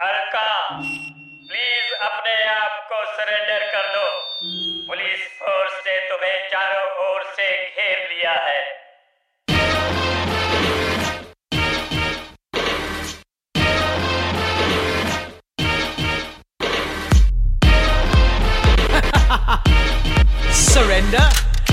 Alka, please अपने आप को सरेंडर कर दो। पुलिस फोर्स ने तुम्हें चारों ओर से घेर लिया है। Surrender?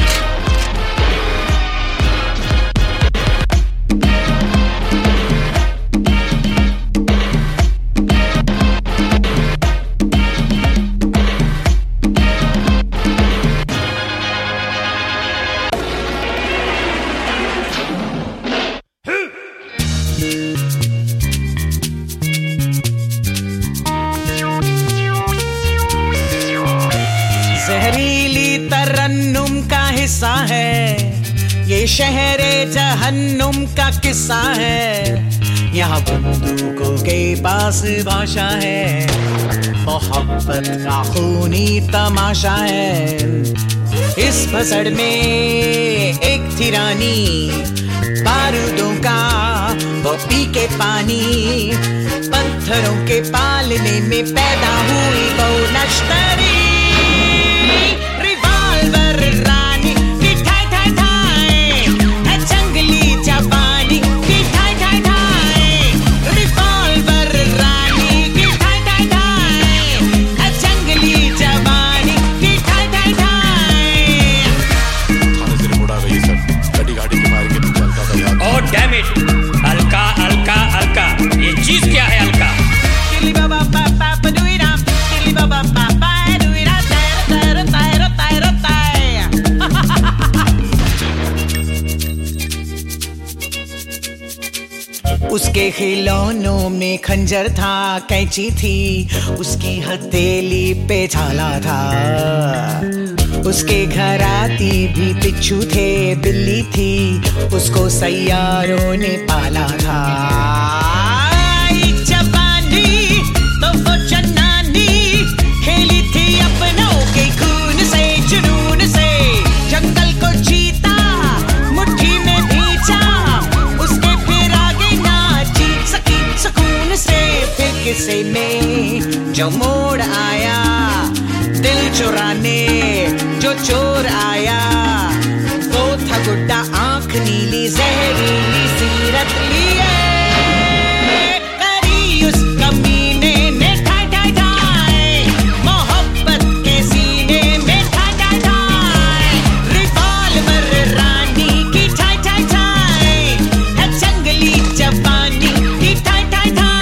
जहरीली तरन्नुम का हिस्सा है ये शहर जहन्नुम का किस्सा है। यहाँ बंदूकों के पास भाषा है, मोहब्बत का खूनी तमाशा है। इस भसड़ में एक थी रानी, बारूदों का वो पी के पानी, पत्थरों के पालने में पैदा हुई वो नश्तरी। अलका अलका अलका, ये चीज क्या है अलका? उसके खिलौनों में खंजर था, कैंची थी, उसकी हथेली पे झाला था। उसके घर आती भी पिच्छू थे, बिल्ली थी, उसको सैयारों ने पाला था। चपानी तो वो चन्नानी, खेली थी अपनों के खून से, जुनून से, जंगल को जीता, मुट्ठी में भींचा, उसके फिर आगे नाची सकी सुकून से। फिर किसी में जो मोड़ आया, दिल चुराने जो चोर आया, वो था गुड्डा आंख नीली, जहरीली सीरत लिए करी उस कमीने ने ठाई ठाई ठाई, मोहब्बत के सीने में ठाई ठाई ठाई। रिवॉल्वर रानी की ठाई ठाई ठाई, है जंगली जवानी की ठाई ठाई ठाई।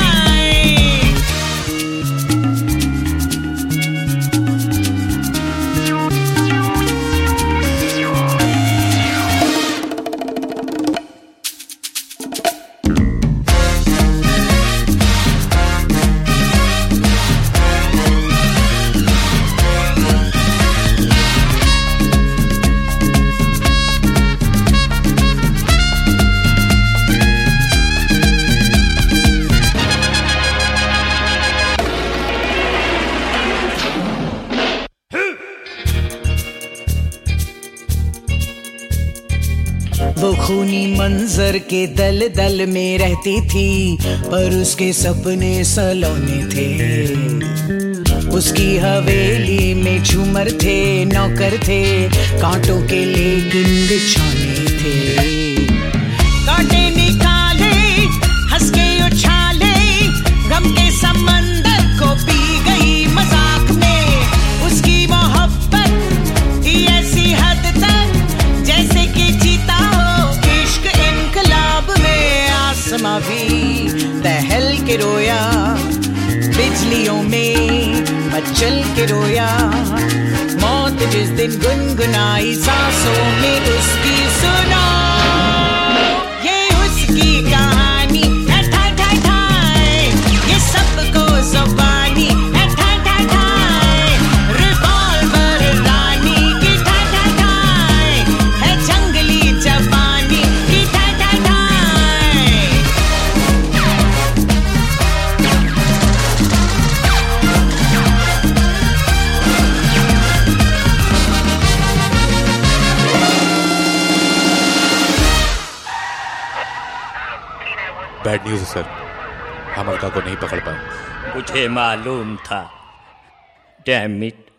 वो खूनी मंजर के दल दल में रहती थी, पर उसके सपने सलोने थे। उसकी हवेली में झूमर थे, नौकर थे, कांटों के लेकिन बिछौने थे। कांटे निकाले, हंस के उछाले, गम के समंदर को पी गई मजाक में। उसकी मोहब्बत थी ऐसी हद तक, जैसे कि जीता आसमां भी दहल के रोया, बिजलियों में मचल के रोया। मौत जिस दिन गुनगुनाई सांसों में उसकी सुना, ये उसकी कहानी है ठाई ठाई ठाई, ये सबको जुबानी है ठाई ठाई ठाई। रिवॉल्वर रानी की ठाई ठाई ठाई, है जंगली जवानी की ठाई ठाई ठाई। बैड न्यूज़ है सर, हम अलका को नहीं पकड़ पाए। मुझे मालूम था। Damn it,